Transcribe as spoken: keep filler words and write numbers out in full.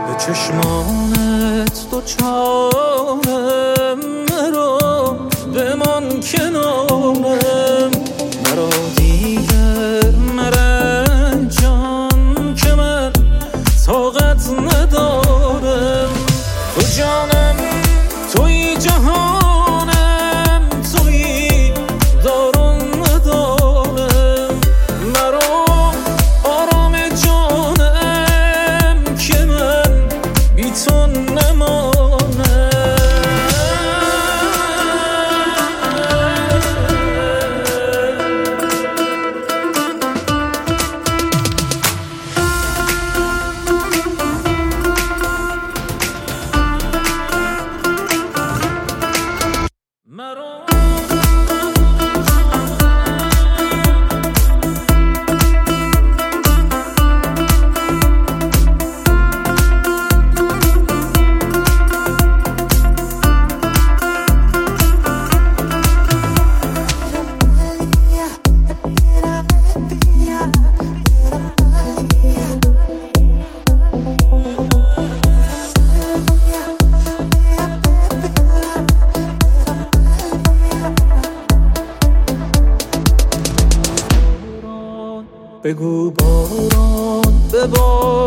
به چشمانت دو چارم مرا بمان کنارم مرا دیگر مرنجان که من طاقت ندارم تو جانم توی جهانم توی دارم ندارم مرا آرام جانم که من بی تو نمانم بگو باران ببار